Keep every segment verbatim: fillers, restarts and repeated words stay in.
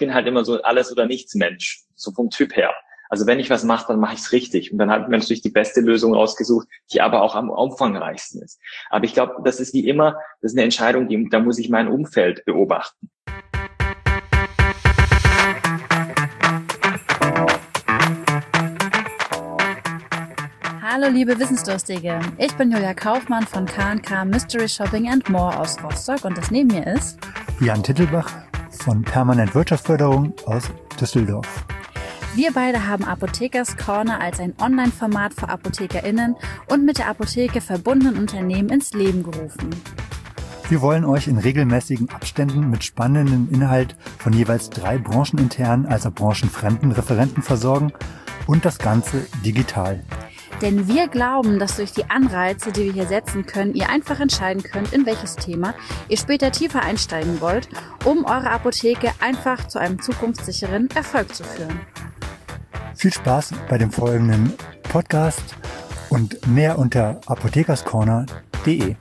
bin halt immer so alles oder nichts Mensch, so vom Typ her. Also wenn ich was mache, dann mache ich es richtig. Und dann hat man natürlich die beste Lösung rausgesucht, die aber auch am umfangreichsten ist. Aber ich glaube, das ist wie immer, das ist eine Entscheidung, die, da muss ich mein Umfeld beobachten. Hallo liebe Wissensdurstige, ich bin Julia Kaufmann von K und K Mystery Shopping and More aus Rostock und das neben mir ist Jan Tittelbach von Permanent Wirtschaftsförderung aus Düsseldorf. Wir beide haben Apothekers Corner als ein Online-Format für ApothekerInnen und mit der Apotheke verbundenen Unternehmen ins Leben gerufen. Wir wollen euch in regelmäßigen Abständen mit spannendem Inhalt von jeweils drei brancheninternen als auch branchenfremden Referenten versorgen und das Ganze digital. Denn wir glauben, dass durch die Anreize, die wir hier setzen können, ihr einfach entscheiden könnt, in welches Thema ihr später tiefer einsteigen wollt, um eure Apotheke einfach zu einem zukunftssicheren Erfolg zu führen. Viel Spaß bei dem folgenden Podcast und mehr unter apothekerscorner punkt de.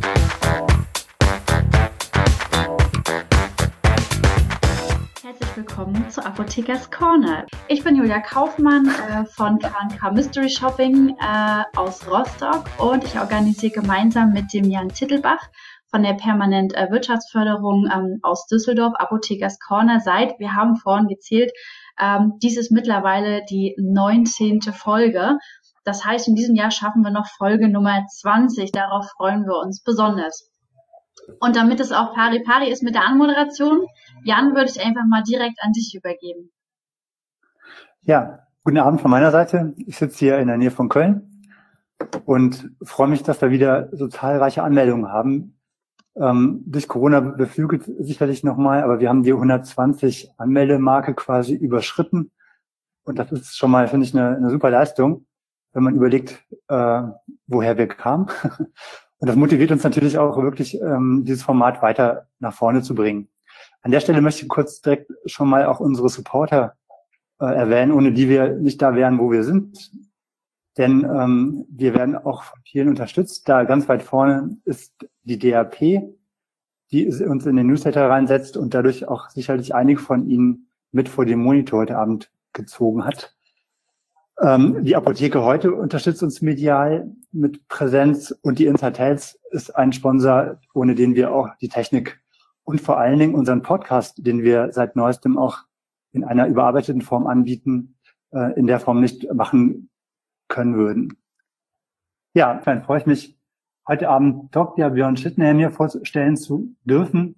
Willkommen zu Apothekers Corner. Ich bin Julia Kaufmann äh, von K und K Mystery Shopping äh, aus Rostock und ich organisiere gemeinsam mit dem Jan Tittelbach von der Permanent äh, Wirtschaftsförderung ähm, aus Düsseldorf Apothekers Corner seit, wir haben vorhin gezählt, ähm, dies ist mittlerweile die neunzehnte Folge. Das heißt, in diesem Jahr schaffen wir noch Folge Nummer zwanzig. Darauf freuen wir uns besonders. Und damit es auch pari pari ist mit der Anmoderation, Jan, würde ich einfach mal direkt an dich übergeben. Ja, guten Abend von meiner Seite. Ich sitze hier in der Nähe von Köln und freue mich, dass wir wieder so zahlreiche Anmeldungen haben. Ähm, durch Corona beflügelt sicherlich nochmal, aber wir haben die hundertzwanzig Anmeldemarke quasi überschritten. Und das ist schon mal, finde ich, eine, eine super Leistung, wenn man überlegt, äh, woher wir kamen. Und das motiviert uns natürlich auch wirklich, ähm, dieses Format weiter nach vorne zu bringen. An der Stelle möchte ich kurz direkt schon mal auch unsere Supporter äh, erwähnen, ohne die wir nicht da wären, wo wir sind. Denn ähm, wir werden auch von vielen unterstützt. Da ganz weit vorne ist die D A P, die uns in den Newsletter reinsetzt und dadurch auch sicherlich einige von Ihnen mit vor dem Monitor heute Abend gezogen hat. Ähm, die Apotheke heute unterstützt uns medial mit Präsenz und die Inside Health ist ein Sponsor, ohne den wir auch die Technik und vor allen Dingen unseren Podcast, den wir seit neuestem auch in einer überarbeiteten Form anbieten, äh, in der Form nicht machen können würden. Ja, dann freue ich mich, heute Abend Doktor Björn Schittner mir vorstellen zu dürfen.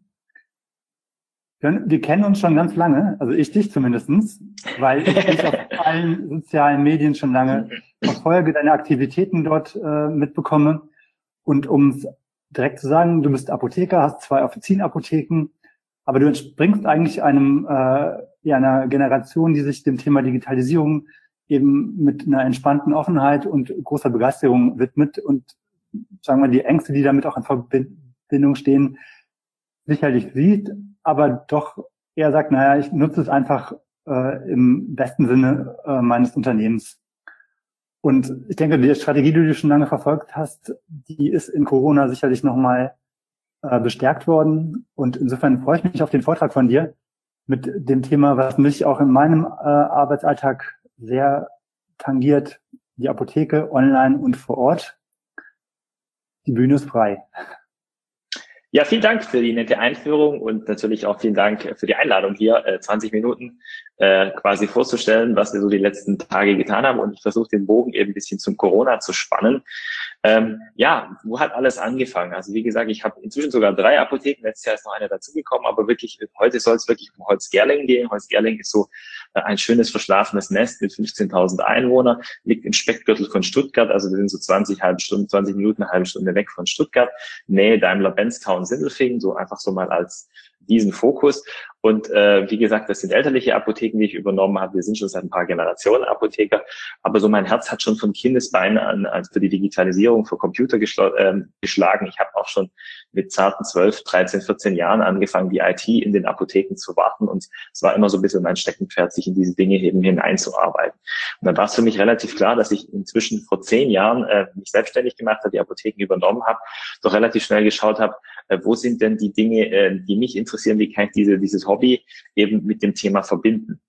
Wir kennen uns schon ganz lange, also ich dich zumindestens, weil ich dich auf allen sozialen Medien schon lange verfolge, deine Aktivitäten dort äh, mitbekomme. Und um es direkt zu sagen, du bist Apotheker, hast zwei Offizienapotheken, aber du entspringst eigentlich einem äh, ja, einer Generation, die sich dem Thema Digitalisierung eben mit einer entspannten Offenheit und großer Begeisterung widmet und sagen wir die Ängste, die damit auch in Verbindung stehen, sicherlich sieht, aber doch eher sagt, naja, ich nutze es einfach äh, im besten Sinne äh, meines Unternehmens. Und ich denke, die Strategie, die du schon lange verfolgt hast, die ist in Corona sicherlich nochmal äh, bestärkt worden. Und insofern freue ich mich auf den Vortrag von dir mit dem Thema, was mich auch in meinem äh, Arbeitsalltag sehr tangiert, die Apotheke, online und vor Ort. Die Bühne ist frei. Ja, vielen Dank für die nette Einführung und natürlich auch vielen Dank für die Einladung hier, äh, zwanzig Minuten äh, quasi vorzustellen, was wir so die letzten Tage getan haben. Und ich versuche den Bogen eben ein bisschen zum Corona zu spannen. Ähm, ja, wo hat alles angefangen? Also wie gesagt, ich habe inzwischen sogar drei Apotheken. Letztes Jahr ist noch eine dazugekommen, aber wirklich heute soll es wirklich um Holzgerlingen gehen. Holzgerlingen ist so äh, ein schönes verschlafenes Nest mit fünfzehntausend Einwohnern, liegt im Speckgürtel von Stuttgart. Also wir sind so zwanzig, halbe Stunde, zwanzig Minuten, eine halbe Stunde weg von Stuttgart, Nähe Daimler-Benz-Town Sindelfingen, so einfach so mal als diesen Fokus. Und äh, wie gesagt, das sind elterliche Apotheken, die ich übernommen habe. Wir sind schon seit ein paar Generationen Apotheker. Aber so mein Herz hat schon von Kindesbeinen an, an für die Digitalisierung, für Computer geschl- äh, geschlagen. Ich habe auch schon mit zarten zwölf, dreizehn, vierzehn Jahren angefangen, die I T in den Apotheken zu warten. Und es war immer so ein bisschen mein Steckenpferd, sich in diese Dinge eben hineinzuarbeiten. Und dann war es für mich relativ klar, dass ich inzwischen vor zehn Jahren äh, mich selbstständig gemacht habe, die Apotheken übernommen habe, doch relativ schnell geschaut habe, äh, wo sind denn die Dinge, äh, die mich interessieren, wie kann ich diese, dieses Hobby eben mit dem Thema verbinden.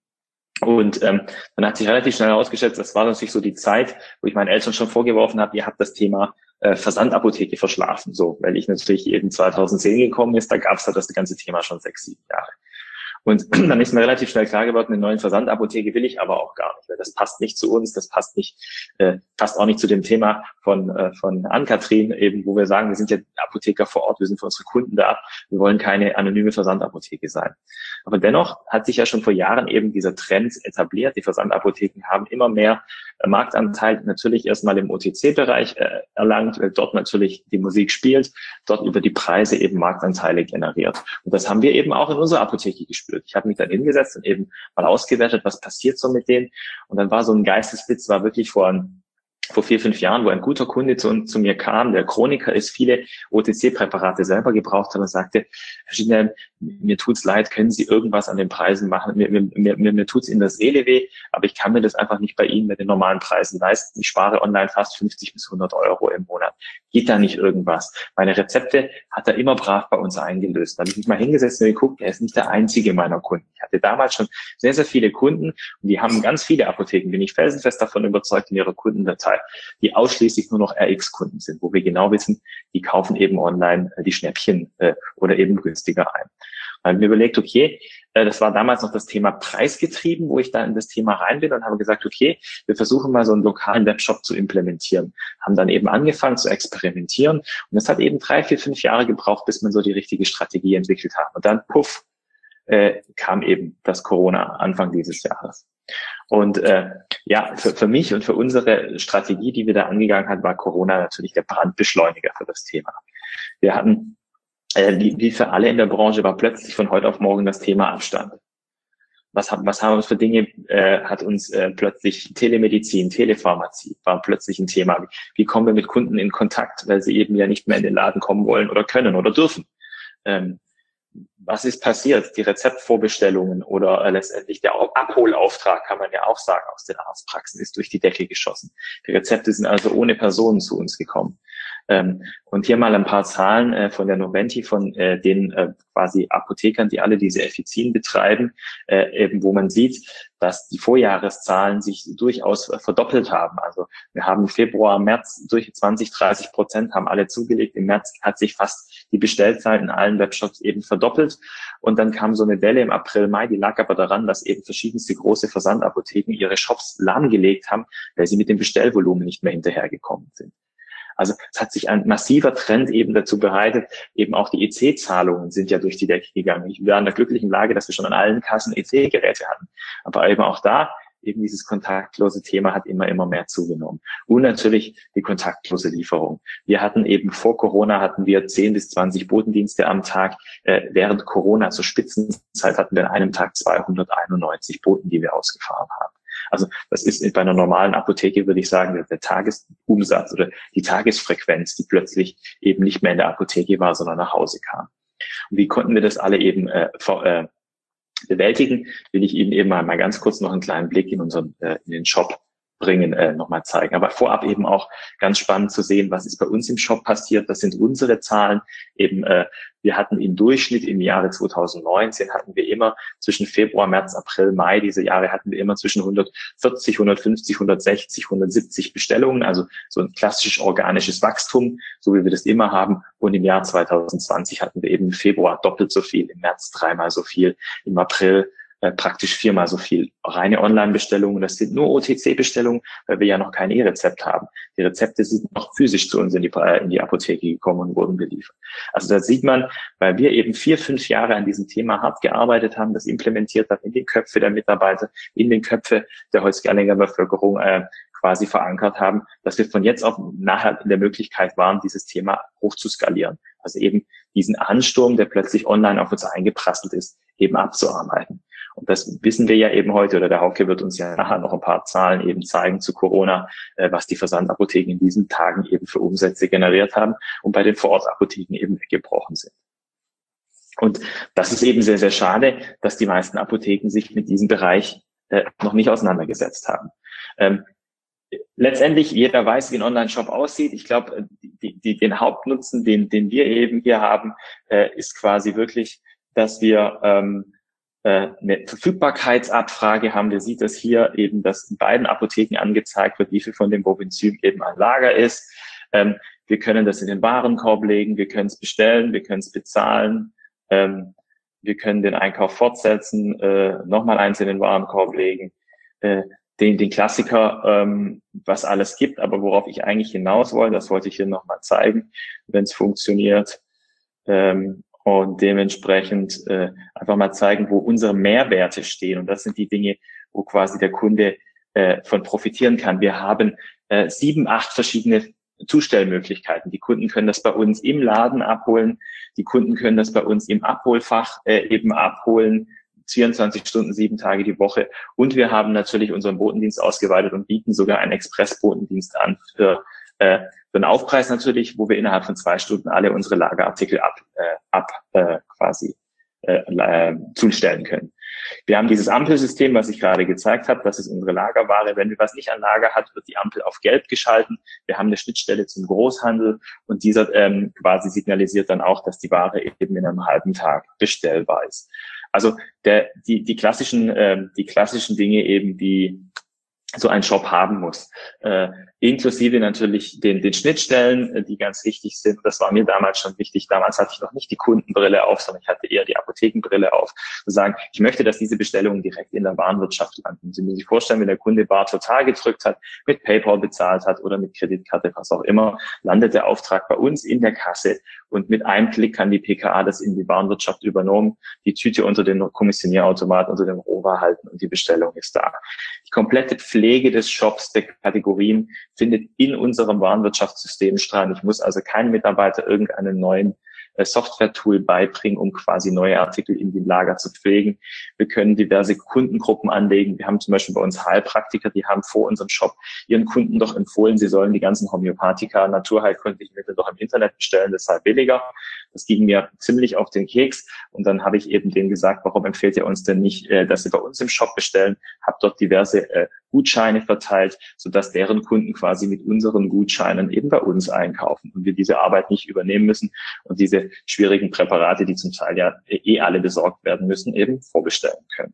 Und ähm, dann hat sich relativ schnell herausgestellt, das war natürlich so die Zeit, wo ich meinen Eltern schon vorgeworfen habe, ihr habt das Thema äh, Versandapotheke verschlafen, so, weil ich natürlich eben zweitausendzehn gekommen ist, da gab es halt das ganze Thema schon sechs, sieben Jahre. Und dann ist mir relativ schnell klar geworden, eine neue Versandapotheke will ich aber auch gar nicht, weil das passt nicht zu uns, das passt nicht, äh, passt auch nicht zu dem Thema von äh, von Ann-Kathrin eben, wo wir sagen, wir sind ja Apotheker vor Ort, wir sind für unsere Kunden da, wir wollen keine anonyme Versandapotheke sein. Aber dennoch hat sich ja schon vor Jahren eben dieser Trend etabliert. Die Versandapotheken haben immer mehr äh, Marktanteil, natürlich erstmal im O T C-Bereich äh, erlangt, weil dort natürlich die Musik spielt, dort über die Preise eben Marktanteile generiert. Und das haben wir eben auch in unserer Apotheke gespürt. Ich habe mich dann hingesetzt und eben mal ausgewertet, was passiert so mit denen. Und dann war so ein Geistesblitz, war wirklich vor ein vor vier, fünf Jahren, wo ein guter Kunde zu, zu mir kam, der Chroniker ist, viele O T C-Präparate selber gebraucht hat und sagte, Herr Schindler, mir tut's leid, können Sie irgendwas an den Preisen machen? Mir, mir, mir, mir tut's in der Seele weh, aber ich kann mir das einfach nicht bei Ihnen mit den normalen Preisen leisten. Ich spare online fast fünfzig bis hundert Euro im Monat. Geht da nicht irgendwas? Meine Rezepte hat er immer brav bei uns eingelöst. Da habe ich mich mal hingesetzt und geguckt, er ist nicht der einzige meiner Kunden. Ich hatte damals schon sehr, sehr viele Kunden und die haben ganz viele Apotheken, bin ich felsenfest davon überzeugt in ihrer Kundendatei, die ausschließlich nur noch R X-Kunden sind, wo wir genau wissen, die kaufen eben online äh, die Schnäppchen äh, oder eben günstiger ein. Da habe ich mir überlegt, okay, äh, das war damals noch das Thema preisgetrieben, wo ich da in das Thema rein bin und habe gesagt, okay, wir versuchen mal so einen lokalen Webshop zu implementieren. Haben dann eben angefangen zu experimentieren und es hat eben drei, vier, fünf Jahre gebraucht, bis man so die richtige Strategie entwickelt hat. Und dann, puff, äh, kam eben das Corona Anfang dieses Jahres. Und äh, ja, für, für mich und für unsere Strategie, die wir da angegangen haben, war Corona natürlich der Brandbeschleuniger für das Thema. Wir hatten, äh, wie, wie für alle in der Branche, war plötzlich von heute auf morgen das Thema Abstand. Was haben, was haben uns für Dinge, äh, hat uns äh, plötzlich Telemedizin, Telepharmazie, war plötzlich ein Thema. Wie kommen wir mit Kunden in Kontakt, weil sie eben ja nicht mehr in den Laden kommen wollen oder können oder dürfen. Ähm, Was ist passiert? Die Rezeptvorbestellungen oder äh, letztendlich der Abholauftrag, kann man ja auch sagen, aus den Arztpraxen ist durch die Decke geschossen. Die Rezepte sind also ohne Personen zu uns gekommen. Ähm, und hier mal ein paar Zahlen äh, von der Noventi, von äh, den äh, quasi Apothekern, die alle diese Effizien betreiben, äh, eben wo man sieht, dass die Vorjahreszahlen sich durchaus äh, verdoppelt haben. Also wir haben Februar, März durch zwanzig, dreißig Prozent haben alle zugelegt. Im März hat sich fast die Bestellzahl in allen Webshops eben verdoppelt. Und dann kam so eine Welle im April, Mai, die lag aber daran, dass eben verschiedenste große Versandapotheken ihre Shops lahmgelegt haben, weil sie mit dem Bestellvolumen nicht mehr hinterhergekommen sind. Also es hat sich ein massiver Trend eben dazu bereitet, eben auch die E C-Zahlungen sind ja durch die Decke gegangen. Wir waren in der glücklichen Lage, dass wir schon an allen Kassen E C-Geräte hatten. Aber eben auch da, eben dieses kontaktlose Thema hat immer, immer mehr zugenommen. Und natürlich die kontaktlose Lieferung. Wir hatten eben vor Corona hatten wir zehn bis zwanzig Botendienste am Tag. Äh, während Corona zur Spitzenzeit hatten wir an einem Tag zweihunderteinundneunzig Boten, die wir ausgefahren haben. Also das ist bei einer normalen Apotheke, würde ich sagen, der Tagesumsatz oder die Tagesfrequenz, die plötzlich eben nicht mehr in der Apotheke war, sondern nach Hause kam. Und wie konnten wir das alle eben äh, vor, äh, bewältigen, will ich Ihnen eben mal, mal ganz kurz noch einen kleinen Blick in unseren äh, in den Shop bringen, äh, nochmal zeigen. Aber vorab eben auch ganz spannend zu sehen, was ist bei uns im Shop passiert. Das sind unsere Zahlen. Eben, äh, wir hatten im Durchschnitt im Jahre zweitausendneunzehn hatten wir immer zwischen Februar, März, April, Mai, diese Jahre hatten wir immer zwischen hundertvierzig, hundertfünfzig, hundertsechzig, hundertsiebzig Bestellungen, also so ein klassisches organisches Wachstum, so wie wir das immer haben. Und im Jahr zweitausendzwanzig hatten wir eben im Februar doppelt so viel, im März dreimal so viel, im April Äh, praktisch viermal so viel. Reine Online-Bestellungen, das sind nur O T C-Bestellungen, weil wir ja noch kein E-Rezept haben. Die Rezepte sind noch physisch zu uns in die, in die Apotheke gekommen und wurden beliefert. Also da sieht man, weil wir eben vier, fünf Jahre an diesem Thema hart gearbeitet haben, das implementiert haben in den Köpfe der Mitarbeiter, in den Köpfe der Holzgerlinger Bevölkerung äh, quasi verankert haben, dass wir von jetzt auf nachher in der Möglichkeit waren, dieses Thema hoch zu skalieren. Also eben diesen Ansturm, der plötzlich online auf uns eingeprasselt ist, eben abzuarbeiten. Und das wissen wir ja eben heute, oder der Hauke wird uns ja nachher noch ein paar Zahlen eben zeigen zu Corona, äh, was die Versandapotheken in diesen Tagen eben für Umsätze generiert haben und bei den Vorortapotheken eben weggebrochen sind. Und das ist eben sehr, sehr schade, dass die meisten Apotheken sich mit diesem Bereich äh, noch nicht auseinandergesetzt haben. Ähm, letztendlich, jeder weiß, wie ein Online-Shop aussieht. Ich glaube, die, die, den Hauptnutzen, den, den wir eben hier haben, äh, ist quasi wirklich, dass wir ähm, äh, eine Verfügbarkeitsabfrage haben. Wir sieht das hier eben, dass in beiden Apotheken angezeigt wird, wie viel von dem Bovenzym eben an Lager ist. Ähm, wir können das in den Warenkorb legen, wir können es bestellen, wir können es bezahlen, ähm, wir können den Einkauf fortsetzen, äh, nochmal eins in den Warenkorb legen. Äh, Den, den Klassiker, ähm, was alles gibt, aber worauf ich eigentlich hinaus wollte, das wollte ich hier nochmal zeigen, wenn es funktioniert. Ähm, und dementsprechend äh, einfach mal zeigen, wo unsere Mehrwerte stehen. Und das sind die Dinge, wo quasi der Kunde äh, von profitieren kann. Wir haben äh, sieben, acht verschiedene Zustellmöglichkeiten. Die Kunden können das bei uns im Laden abholen. Die Kunden können das bei uns im Abholfach äh, eben abholen. vierundzwanzig Stunden, sieben Tage die Woche. Und wir haben natürlich unseren Botendienst ausgeweitet und bieten sogar einen Express-Botendienst an für, äh, für einen Aufpreis natürlich, wo wir innerhalb von zwei Stunden alle unsere Lagerartikel ab, äh, ab äh, quasi äh, äh, zustellen können. Wir haben dieses Ampelsystem, was ich gerade gezeigt habe. Das ist unsere Lagerware. Wenn wir was nicht an Lager hat, wird die Ampel auf gelb geschalten. Wir haben eine Schnittstelle zum Großhandel und dieser ähm, quasi signalisiert dann auch, dass die Ware eben in einem halben Tag bestellbar ist. Also der, die, die klassischen, äh, die klassischen Dinge eben, die so ein Shop haben muss, äh, inklusive natürlich den, den Schnittstellen, äh, die ganz wichtig sind. Das war mir damals schon wichtig. Damals hatte ich noch nicht die Kundenbrille auf, sondern ich hatte eher die Apothekenbrille auf. Zu sagen, ich möchte, dass diese Bestellungen direkt in der Warenwirtschaft landen. Sie müssen sich vorstellen, wenn der Kunde Bar total gedrückt hat, mit PayPal bezahlt hat oder mit Kreditkarte, was auch immer, landet der Auftrag bei uns in der Kasse und mit einem Klick kann die P K A das in die Warenwirtschaft übernommen, die Tüte unter den Kommissionierautomat, unter dem Rover halten und die Bestellung ist da. Die komplette Pflege des Shops, der Kategorien, findet in unserem Warenwirtschaftssystem statt. Ich muss also keinen Mitarbeiter irgendeinen neuen äh, Software-Tool beibringen, um quasi neue Artikel in dem Lager zu pflegen. Wir können diverse Kundengruppen anlegen. Wir haben zum Beispiel bei uns Heilpraktiker, die haben vor unserem Shop ihren Kunden doch empfohlen, sie sollen die ganzen Homöopathika, naturheilkundlichen Mittel doch im Internet bestellen, deshalb billiger. Das ging mir ziemlich auf den Keks und dann habe ich eben denen gesagt, warum empfehlt ihr uns denn nicht, äh, dass sie bei uns im Shop bestellen? Hab dort diverse äh, Gutscheine verteilt, sodass deren Kunden quasi mit unseren Gutscheinen eben bei uns einkaufen und wir diese Arbeit nicht übernehmen müssen und diese schwierigen Präparate, die zum Teil ja eh alle besorgt werden müssen, eben vorbestellen können.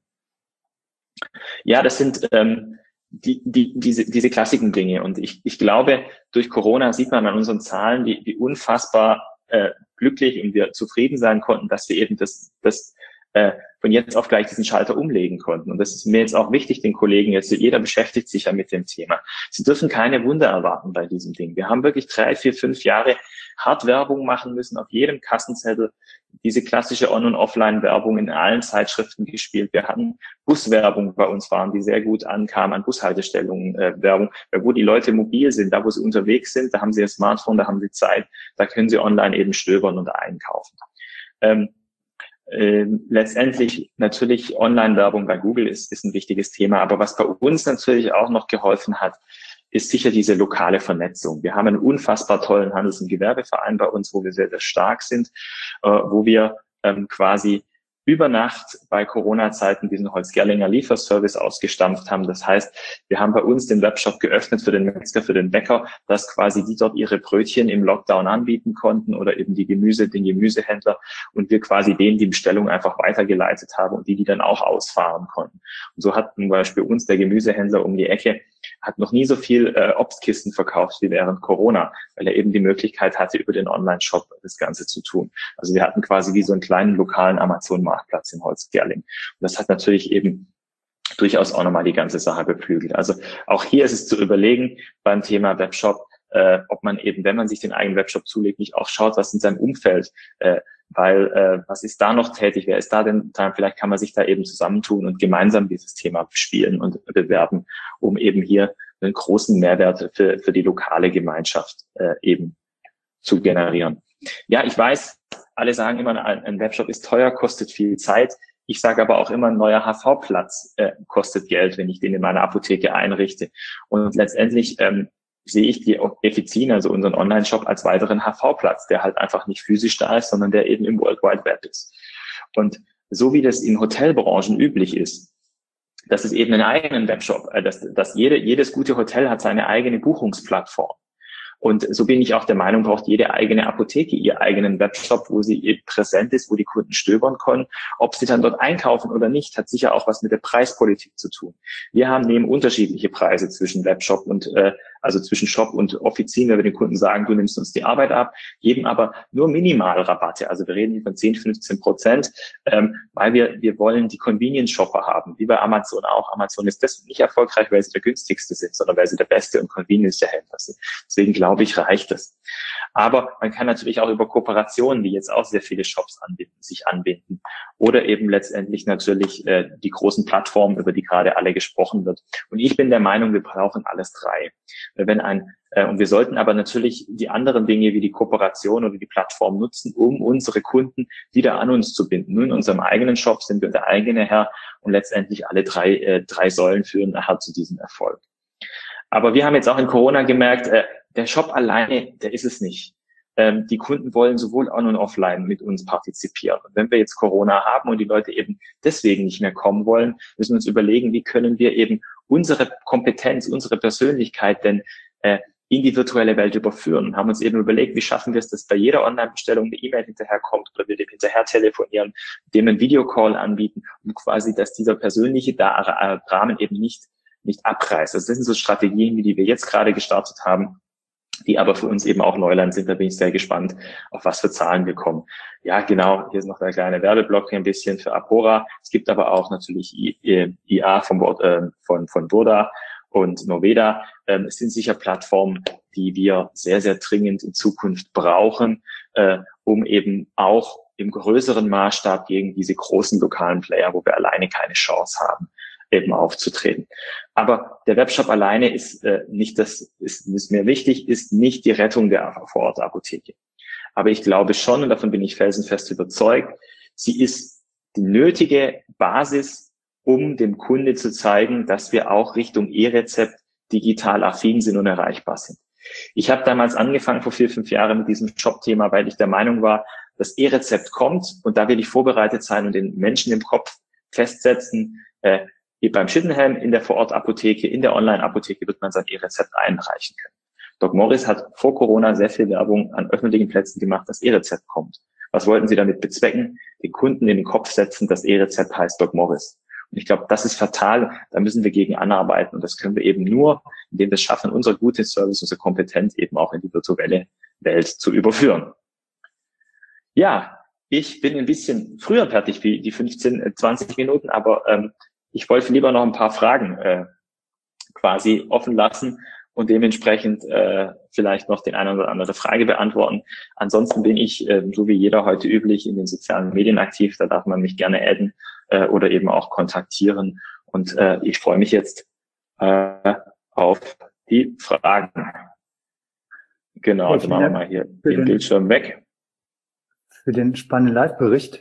Ja, das sind ähm, die, die, diese, diese klassischen Dinge und ich, ich glaube, durch Corona sieht man an unseren Zahlen, wie, wie unfassbar äh, glücklich und wir zufrieden sein konnten, dass wir eben das, das äh, von jetzt auf gleich diesen Schalter umlegen konnten. Und das ist mir jetzt auch wichtig, den Kollegen jetzt, jeder beschäftigt sich ja mit dem Thema. Sie dürfen keine Wunder erwarten bei diesem Ding. Wir haben wirklich drei, vier, fünf Jahre hart Werbung machen müssen, auf jedem Kassenzettel diese klassische On- und Offline-Werbung in allen Zeitschriften gespielt. Wir hatten Buswerbung bei uns waren, die sehr gut ankam, an Bushaltestellungen äh, Werbung, wo die Leute mobil sind, da wo sie unterwegs sind, da haben sie ihr Smartphone, da haben sie Zeit, da können sie online eben stöbern und einkaufen. Ähm, äh, letztendlich natürlich Online-Werbung bei Google ist, ist ein wichtiges Thema, aber was bei uns natürlich auch noch geholfen hat, ist sicher diese lokale Vernetzung. Wir haben einen unfassbar tollen Handels- und Gewerbeverein bei uns, wo wir sehr, sehr stark sind, äh, wo wir ähm, quasi über Nacht bei Corona-Zeiten diesen Holzgerlinger Lieferservice ausgestampft haben. Das heißt, wir haben bei uns den Webshop geöffnet für den Metzger, für den Bäcker, dass quasi die dort ihre Brötchen im Lockdown anbieten konnten oder eben die Gemüse, den Gemüsehändler und wir quasi denen die Bestellung einfach weitergeleitet haben und die, die dann auch ausfahren konnten. Und so hat zum Beispiel uns der Gemüsehändler um die Ecke hat noch nie so viel äh, Obstkisten verkauft wie während Corona, weil er eben die Möglichkeit hatte, über den Online-Shop das Ganze zu tun. Also wir hatten quasi wie so einen kleinen lokalen Amazon-Marktplatz in Holzgerling. Und das hat natürlich eben durchaus auch nochmal die ganze Sache beflügelt. Also auch hier ist es zu überlegen beim Thema Webshop, äh, ob man eben, wenn man sich den eigenen Webshop zulegt, nicht auch schaut, was in seinem Umfeld äh, weil äh, was ist da noch tätig, wer ist da denn, vielleicht kann man sich da eben zusammentun und gemeinsam dieses Thema bespielen und bewerben, um eben hier einen großen Mehrwert für, für die lokale Gemeinschaft äh, eben zu generieren. Ja, ich weiß, alle sagen immer, ein, ein Webshop ist teuer, kostet viel Zeit. Ich sage aber auch immer, ein neuer H V-Platz äh, kostet Geld, wenn ich den in meiner Apotheke einrichte. Und letztendlich ähm, sehe ich die Effizin, also unseren Online-Shop, als weiteren H V-Platz, der halt einfach nicht physisch da ist, sondern der eben im World Wide Web ist. Und so wie das in Hotelbranchen üblich ist, Das ist eben einen eigenen Webshop. Das, das jede, jedes gute Hotel hat seine eigene Buchungsplattform. Und so bin ich auch der Meinung, braucht jede eigene Apotheke ihr eigenen Webshop, wo sie präsent ist, wo die Kunden stöbern können. Ob sie dann dort einkaufen oder nicht, hat sicher auch was mit der Preispolitik zu tun. Wir haben neben unterschiedliche Preise zwischen Webshop und, äh, also zwischen Shop und Offizien, wenn wir den Kunden sagen, du nimmst uns die Arbeit ab, geben aber nur Minimalrabatte. Also wir reden hier von zehn, fünfzehn Prozent, ähm, weil wir, wir wollen die Convenience-Shopper haben, wie bei Amazon auch. Amazon ist deswegen nicht erfolgreich, weil sie der günstigste sind, sondern weil sie der beste und convenience Händler sind. Deswegen glaube ich, reicht es. Aber man kann natürlich auch über Kooperationen, die jetzt auch sehr viele Shops anbieten, sich anbinden. Oder eben letztendlich natürlich äh, die großen Plattformen, über die gerade alle gesprochen wird. Und ich bin der Meinung, wir brauchen alles drei. Wenn ein äh, und wir sollten aber natürlich die anderen Dinge wie die Kooperation oder die Plattform nutzen, um unsere Kunden wieder an uns zu binden. Nur in unserem eigenen Shop sind wir der eigene Herr und letztendlich alle drei äh, drei Säulen führen nachher zu diesem Erfolg. Aber wir haben jetzt auch in Corona gemerkt, äh, der Shop alleine, der ist es nicht. Ähm, die Kunden wollen sowohl on- und offline mit uns partizipieren. Und wenn wir jetzt Corona haben und die Leute eben deswegen nicht mehr kommen wollen, müssen wir uns überlegen, wie können wir eben unsere Kompetenz, unsere Persönlichkeit denn äh, in die virtuelle Welt überführen. Und haben uns eben überlegt, wie schaffen wir es, dass bei jeder Online-Bestellung eine E-Mail hinterherkommt oder wir dem hinterher telefonieren, dem einen Videocall anbieten und quasi, dass dieser persönliche Rahmen eben nicht nicht abreißt. Also das sind so Strategien, wie die wir jetzt gerade gestartet haben, die aber für uns eben auch Neuland sind. Da bin ich sehr gespannt, auf was für Zahlen wir kommen. Ja, genau, hier ist noch der kleine Werbeblock ein bisschen für Apora. Es gibt aber auch natürlich I A vom, äh, von, von Burda und Noveda. Ähm, es sind sicher Plattformen, die wir sehr, sehr dringend in Zukunft brauchen, äh, um eben auch im größeren Maßstab gegen diese großen lokalen Player, wo wir alleine keine Chance haben, eben aufzutreten. Aber der Webshop alleine ist äh, nicht das, ist, ist mir wichtig, ist nicht die Rettung der Vorortapotheke. Aber ich glaube schon, und davon bin ich felsenfest überzeugt, sie ist die nötige Basis, um dem Kunde zu zeigen, dass wir auch Richtung E-Rezept digital affin sind und erreichbar sind. Ich habe damals angefangen, vor vier, fünf Jahren mit diesem Shop-Thema, weil ich der Meinung war, das E-Rezept kommt und da will ich vorbereitet sein und den Menschen im Kopf festsetzen, äh, beim Schittenhelm in der Vorortapotheke, in der Online-Apotheke wird man sein E-Rezept einreichen können. Doc Morris hat vor Corona sehr viel Werbung an öffentlichen Plätzen gemacht, dass E-Rezept kommt. Was wollten sie damit bezwecken? Den Kunden in den Kopf setzen, das E-Rezept heißt Doc Morris. Und ich glaube, das ist fatal. Da müssen wir gegen anarbeiten. Und das können wir eben nur, indem wir es schaffen, unser gutes Service, unsere Kompetenz eben auch in die virtuelle Welt zu überführen. Ja, ich bin ein bisschen früher fertig wie die fünfzehn, zwanzig Minuten, aber ähm, ich wollte lieber noch ein paar Fragen äh, quasi offen lassen und dementsprechend äh, vielleicht noch den eine oder andere Frage beantworten. Ansonsten bin ich, äh, so wie jeder heute üblich, in den sozialen Medien aktiv. Da darf man mich gerne adden äh, oder eben auch kontaktieren. Und äh, ich freue mich jetzt äh, auf die Fragen. Genau, also machen wir mal hier den Bildschirm weg. Für den spannenden Live-Bericht.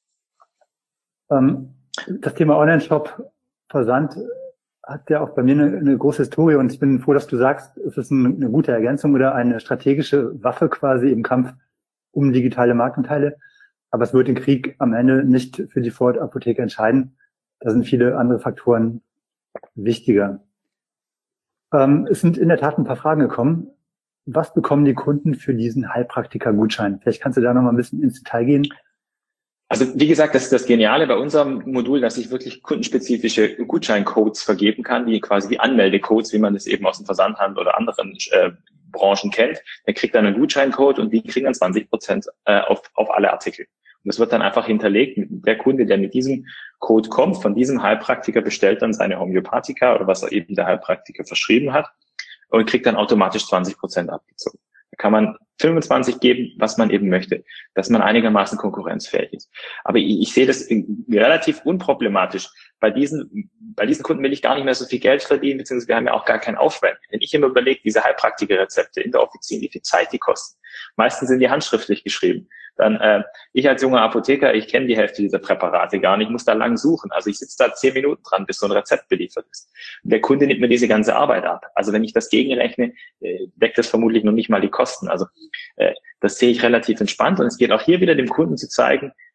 Ähm, Das Thema Online-Shop, Versand hat ja auch bei mir eine, eine große Historie und ich bin froh, dass du sagst, es ist eine, eine gute Ergänzung oder eine strategische Waffe quasi im Kampf um digitale Marktanteile. Aber es wird den Krieg am Ende nicht für die Vorortapotheke entscheiden. Da sind viele andere Faktoren wichtiger. Ähm, es sind in der Tat ein paar Fragen gekommen. Was bekommen die Kunden für diesen Heilpraktiker-Gutschein? Vielleicht kannst du da noch mal ein bisschen ins Detail gehen. Also wie gesagt, das ist das Geniale bei unserem Modul, dass ich wirklich kundenspezifische Gutscheincodes vergeben kann, die quasi wie Anmeldecodes, wie man das eben aus dem Versandhandel oder anderen äh, Branchen kennt. Der kriegt dann einen Gutscheincode und die kriegen dann zwanzig Prozent äh, auf, auf alle Artikel. Und das wird dann einfach hinterlegt. Der Kunde, der mit diesem Code kommt, von diesem Heilpraktiker, bestellt dann seine Homöopathika oder was er eben der Heilpraktiker verschrieben hat und kriegt dann automatisch zwanzig Prozent abgezogen. Da kann man fünfundzwanzig geben, was man eben möchte, dass man einigermaßen konkurrenzfähig ist. Aber ich, ich sehe das relativ unproblematisch. Bei diesen, bei diesen Kunden will ich gar nicht mehr so viel Geld verdienen, beziehungsweise wir haben ja auch gar keinen Aufwand. Wenn ich immer überlege, diese Heilpraktiker-Rezepte in der Offizin, wie viel Zeit die kosten. Meistens sind die handschriftlich geschrieben. Dann, äh, ich als junger Apotheker, ich kenne die Hälfte dieser Präparate gar nicht, muss da lang suchen. Also ich sitze da zehn Minuten dran, bis so ein Rezept beliefert ist. Und der Kunde nimmt mir diese ganze Arbeit ab. Also wenn ich das gegenrechne, äh, deckt das vermutlich noch nicht mal die Kosten. Also äh, das sehe ich relativ entspannt. Und es geht auch hier wieder dem Kunden zu zeigen,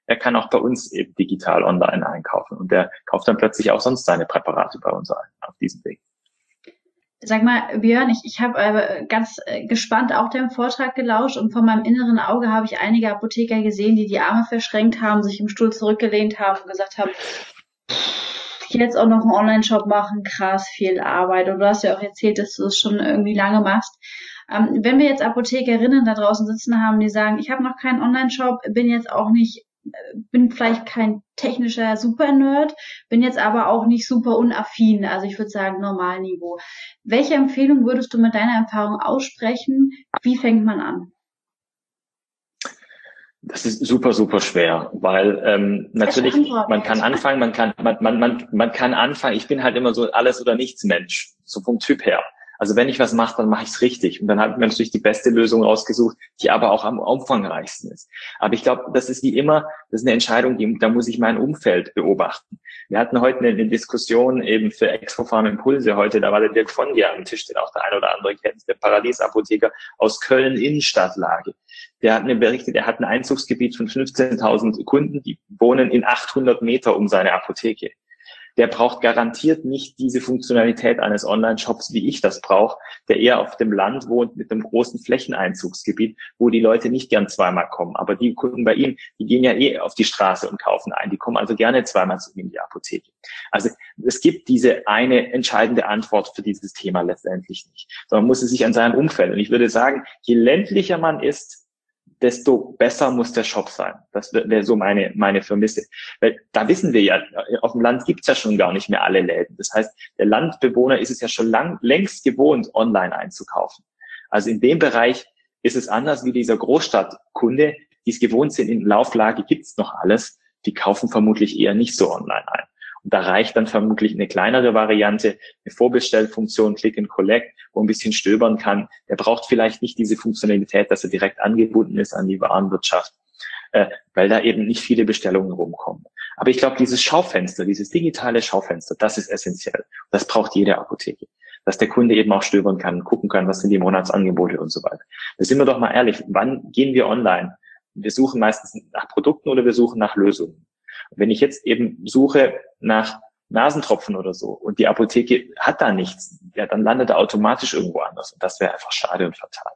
er kann auch bei uns eben digital online einkaufen und der kauft dann plötzlich auch sonst seine Präparate bei uns ein, auf diesem Weg. Sag mal, Björn, ich, ich habe äh, ganz äh, gespannt auch deinem Vortrag gelauscht und von meinem inneren Auge habe ich einige Apotheker gesehen, die die Arme verschränkt haben, sich im Stuhl zurückgelehnt haben und gesagt haben, jetzt auch noch einen Online-Shop machen, krass, viel Arbeit. Und du hast ja auch erzählt, dass du es schon irgendwie lange machst. Ähm, wenn wir jetzt Apothekerinnen da draußen sitzen haben, die sagen, ich habe noch keinen Online-Shop, bin jetzt auch nicht, bin vielleicht kein technischer Super-Nerd, bin jetzt aber auch nicht super unaffin, also ich würde sagen Normalniveau. Welche Empfehlung würdest du mit deiner Erfahrung aussprechen? Wie fängt man an? Das ist super, super schwer, weil ähm, natürlich, man kann anfangen, man kann, man, man, man, man kann anfangen. Ich bin halt immer so alles oder nichts Mensch, so vom Typ her. Also wenn ich was mache, dann mache ich es richtig. Und dann hat man natürlich die beste Lösung rausgesucht, die aber auch am umfangreichsten ist. Aber ich glaube, das ist wie immer, das ist eine Entscheidung, die, da muss ich mein Umfeld beobachten. Wir hatten heute eine, eine Diskussion eben für Extrofarm Impulse heute, da war der Dirk von dir am Tisch, den auch der ein oder andere kennt, der Paradiesapotheker aus Köln Innenstadtlage. Der hat mir berichtet, er hat ein Einzugsgebiet von fünfzehntausend Kunden, die wohnen in achthundert Meter um seine Apotheke. Der braucht garantiert nicht diese Funktionalität eines Online-Shops, wie ich das brauche, der eher auf dem Land wohnt mit einem großen Flächeneinzugsgebiet, wo die Leute nicht gern zweimal kommen. Aber die Kunden bei ihm, die gehen ja eh auf die Straße und kaufen ein. Die kommen also gerne zweimal zu ihm in die Apotheke. Also es gibt diese eine entscheidende Antwort für dieses Thema letztendlich nicht, sondern man muss es sich an seinem Umfeld. Und ich würde sagen, je ländlicher man ist, desto besser muss der Shop sein. Das wäre so meine meine Vermisse. Weil da wissen wir ja, auf dem Land gibt's ja schon gar nicht mehr alle Läden. Das heißt, der Landbewohner ist es ja schon lang, längst gewohnt, online einzukaufen. Also in dem Bereich ist es anders wie dieser Großstadtkunde, die es gewohnt sind, in Lauflage gibt's noch alles. Die kaufen vermutlich eher nicht so online ein. Und da reicht dann vermutlich eine kleinere Variante, eine Vorbestellfunktion, Click and Collect, wo ein bisschen stöbern kann. Der braucht vielleicht nicht diese Funktionalität, dass er direkt angebunden ist an die Warenwirtschaft, äh, weil da eben nicht viele Bestellungen rumkommen. Aber ich glaube, dieses Schaufenster, dieses digitale Schaufenster, das ist essentiell. Das braucht jede Apotheke. Dass der Kunde eben auch stöbern kann, gucken kann, was sind die Monatsangebote und so weiter. Da sind wir doch mal ehrlich, wann gehen wir online? Wir suchen meistens nach Produkten oder wir suchen nach Lösungen. Wenn ich jetzt eben suche nach Nasentropfen oder so und die Apotheke hat da nichts, ja, dann landet er automatisch irgendwo anders. Und das wäre einfach schade und fatal.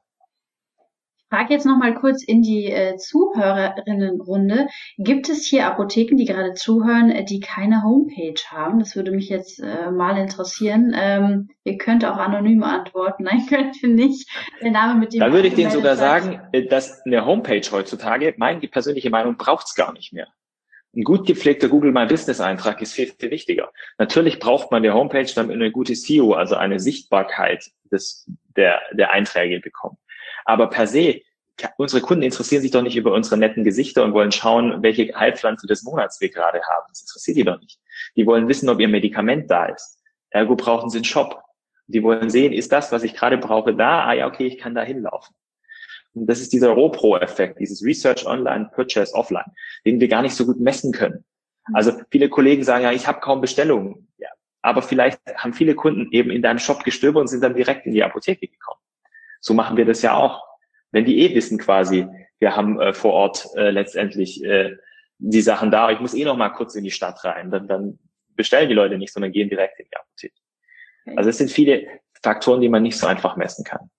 Ich frage jetzt noch mal kurz in die äh, Zuhörerinnenrunde. Gibt es hier Apotheken, die gerade zuhören, die keine Homepage haben? Das würde mich jetzt äh, mal interessieren. Ähm, ihr könnt auch anonym antworten. Nein, könnt ihr nicht. Der Name mit dem. Da würde ich denen sogar sagen, dass eine Homepage heutzutage, meine persönliche Meinung, braucht's gar nicht mehr. Ein gut gepflegter Google My Business Eintrag ist viel, viel wichtiger. Natürlich braucht man die Homepage, damit eine gute S E O, also eine Sichtbarkeit des, der, der Einträge bekommt. Aber per se, unsere Kunden interessieren sich doch nicht über unsere netten Gesichter und wollen schauen, welche Heilpflanze des Monats wir gerade haben. Das interessiert die doch nicht. Die wollen wissen, ob ihr Medikament da ist. Ergo brauchen sie einen Shop. Die wollen sehen, ist das, was ich gerade brauche, da? Ah ja, okay, ich kann da hinlaufen. Und das ist dieser ROPRO-Effekt, dieses Research Online, Purchase Offline, den wir gar nicht so gut messen können. Also viele Kollegen sagen ja, ich habe kaum Bestellungen. Ja, aber vielleicht haben viele Kunden eben in deinem Shop gestöbert und sind dann direkt in die Apotheke gekommen. So machen wir das ja auch. Wenn die eh wissen quasi, wir haben äh, vor Ort äh, letztendlich äh, die Sachen da, ich muss eh noch mal kurz in die Stadt rein, dann, dann bestellen die Leute nicht, sondern gehen direkt in die Apotheke. Okay. Also es sind viele Faktoren, die man nicht so einfach messen kann.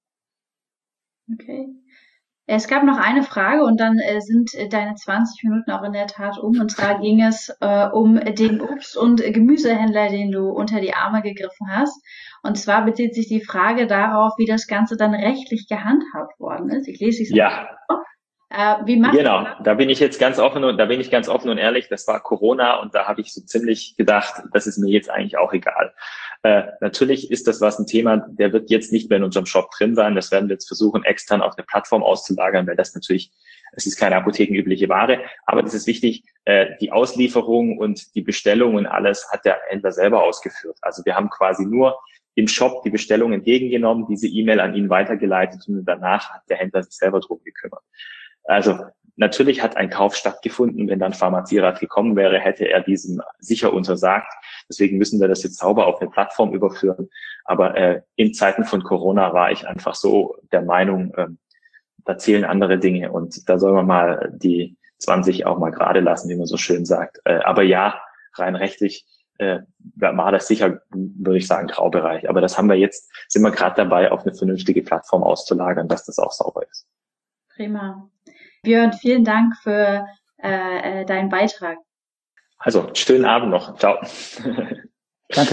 Okay. Es gab noch eine Frage und dann äh, sind äh, deine zwanzig Minuten auch in der Tat um. Und zwar ging es äh, um den Obst- und Gemüsehändler, den du unter die Arme gegriffen hast. Und zwar bezieht sich die Frage darauf, wie das Ganze dann rechtlich gehandhabt worden ist. Ich lese es ja. mal. Äh, wie macht genau, da bin ich jetzt ganz offen und da bin ich ganz offen und ehrlich. Das war Corona und da habe ich so ziemlich gedacht, das ist mir jetzt eigentlich auch egal. Äh, natürlich ist das was ein Thema, der wird jetzt nicht mehr in unserem Shop drin sein. Das werden wir jetzt versuchen, extern auf eine Plattform auszulagern, weil das natürlich, es ist keine apothekenübliche Ware, aber das ist wichtig, äh, die Auslieferung und die Bestellung und alles hat der Händler selber ausgeführt. Also wir haben quasi nur im Shop die Bestellung entgegengenommen, diese E-Mail an ihn weitergeleitet und danach hat der Händler sich selber drum gekümmert. Also natürlich hat ein Kauf stattgefunden. Wenn dann Pharmazierat gekommen wäre, hätte er diesem sicher untersagt. Deswegen müssen wir das jetzt sauber auf eine Plattform überführen. Aber äh, in Zeiten von Corona war ich einfach so der Meinung, äh, da zählen andere Dinge und da soll man mal die zwanzig auch mal gerade lassen, wie man so schön sagt. Äh, aber ja, rein rechtlich äh, war das sicher, würde ich sagen, Graubereich. Aber das haben wir jetzt, sind wir gerade dabei, auf eine vernünftige Plattform auszulagern, dass das auch sauber ist. Prima. Björn, vielen Dank für äh, deinen Beitrag. Also, schönen Abend noch. Ciao. Danke.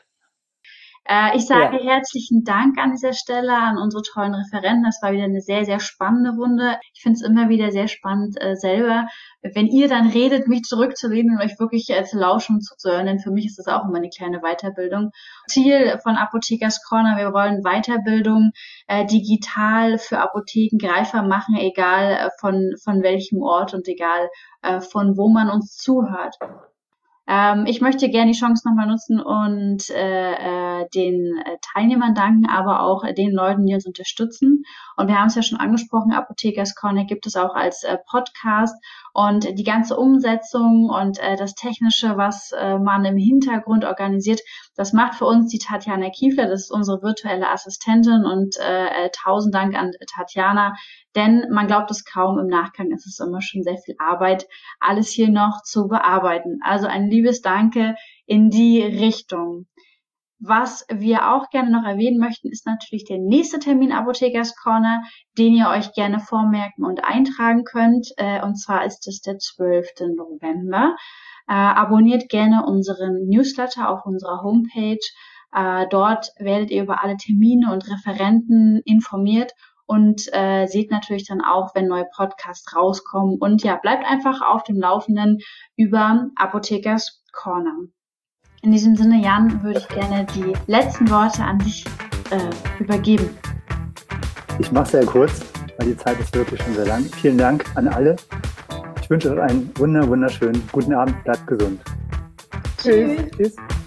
Äh, ich sage ja. herzlichen Dank an dieser Stelle an unsere tollen Referenten. Das war wieder eine sehr, sehr spannende Runde. Ich finde es immer wieder sehr spannend äh, selber, wenn ihr dann redet, mich zurückzulehnen und euch wirklich äh, zu lauschen und zuzuhören, denn für mich ist das auch immer eine kleine Weiterbildung. Ziel von Apothekers Corner, wir wollen Weiterbildung äh, digital für Apotheken greifbar machen, egal äh, von, von welchem Ort und egal äh, von wo man uns zuhört. Ähm, ich möchte gerne die Chance nochmal nutzen und äh, äh, den äh, Teilnehmern danken, aber auch äh, den Leuten, die uns unterstützen. Und wir haben es ja schon angesprochen, Apothekers Corner gibt es auch als äh, Podcast und die ganze Umsetzung und äh, das Technische, was äh, man im Hintergrund organisiert, das macht für uns die Tatjana Kiefler, das ist unsere virtuelle Assistentin und äh, äh, tausend Dank an Tatjana, denn man glaubt es kaum, im Nachgang ist es immer schon sehr viel Arbeit, alles hier noch zu bearbeiten. Also ein liebes Danke in die Richtung. Was wir auch gerne noch erwähnen möchten, ist natürlich der nächste Termin Apothekers Corner, den ihr euch gerne vormerken und eintragen könnt. Äh, und zwar ist es der zwölfte November. Äh, abonniert gerne unseren Newsletter auf unserer Homepage. Äh, dort werdet ihr über alle Termine und Referenten informiert und äh, seht natürlich dann auch, wenn neue Podcasts rauskommen. Und ja, bleibt einfach auf dem Laufenden über Apothekers Corner. In diesem Sinne, Jan, würde ich gerne die letzten Worte an dich äh, übergeben. Ich mache es sehr kurz, weil die Zeit ist wirklich schon sehr lang. Vielen Dank an alle. Ich wünsche euch einen wunder, wunderschönen guten Abend. Bleibt gesund. Tschüss. Tschüss.